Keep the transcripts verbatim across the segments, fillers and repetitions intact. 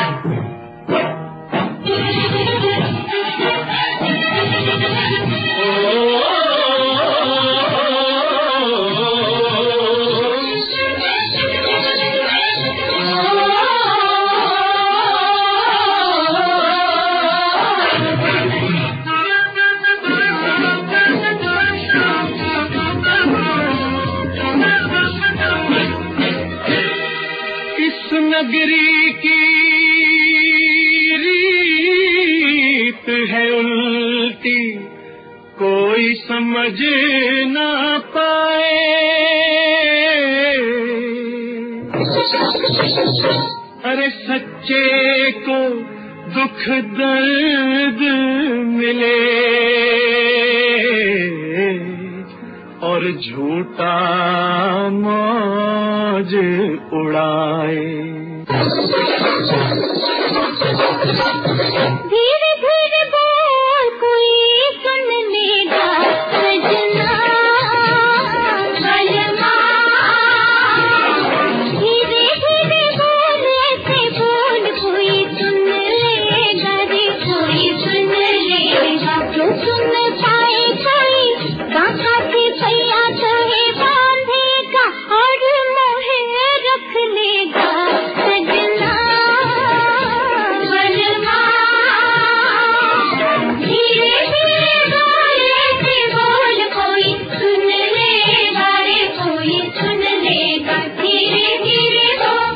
नगरी की रीत है उल्टी, कोई समझ ना पाए। अरे सच्चे को दुख दर्द मिले और झूठा मौज उड़ाए। धीरे धीरे बोल कोई सुन लेगा सजना बलमा। धीरे धीरे बोल ऐसे बोल कोई सुन लेगा रे कोई सुन लेगा। जो सुन पाए कोई गाथा से भैया चाहे बांधेगा और मोहे रख लेगा सजना बलमा। धीरे धीरे बोल ऐसे बोल कोई सुन लेगा रे कोई सुन लेगा। धीरे धीरे बोल।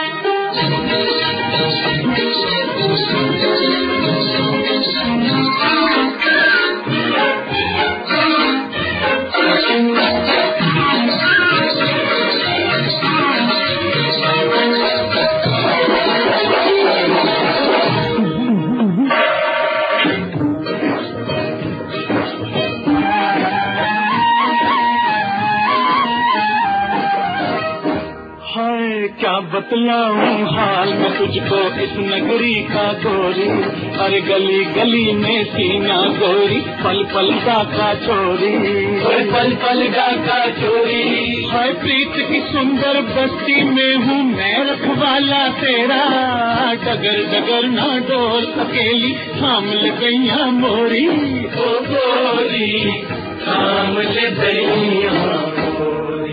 क्या बतलाऊं हाल मैं तुझको इस नगरी का गोरी। अरे गली गली में सीना गोरी, पल पल का चोरी, पल पल का चोरी। हाय प्रीत की सुंदर बस्ती में हूँ मैं रखवाला तेरा। डगर डगर ना डोल अकेली थाम ले गैया मोरी। ओ गोरी थाम ले गैया मोरी।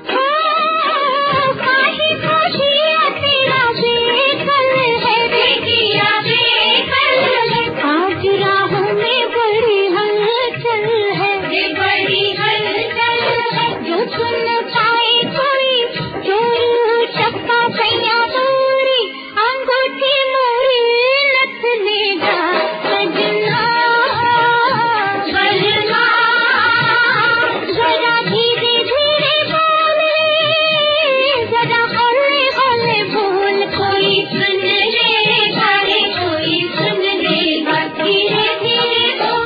आज राहों में बड़ी हलचल है बड़ी हलचल है। जो सुन पाए कोई चोरी चक्का भैया दूरी अंगूठी मोरी लथ लेगा सजना बलमा। जरा धीरे धीरे बोले जरा हौले हौले बोल कोई सुन लेगा रे कोई सुन लेगा। धीरे धीरे बोल।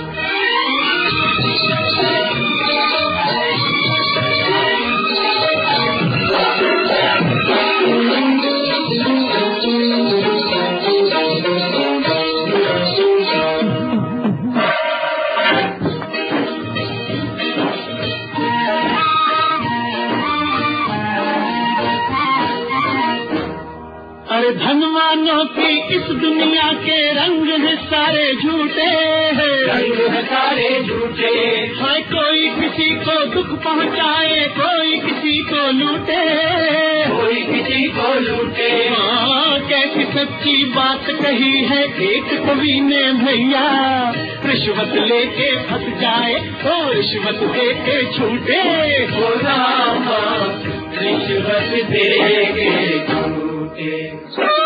अरे धनवानों की इस दुनिया के रंग है सारे झूठे हैं, रंग है सारे झूठे। हाय कोई किसी को दुख पहुँचाए कोई किसी को लूटे, कोई किसी को लूटे। हाँ कैसी सच्ची बात कही है एक कवि ने भैया। रिश्वत लेके फंस जाए तो रिश्वत दे के छूटे। हो रामा रिश्वत दे के छूटे।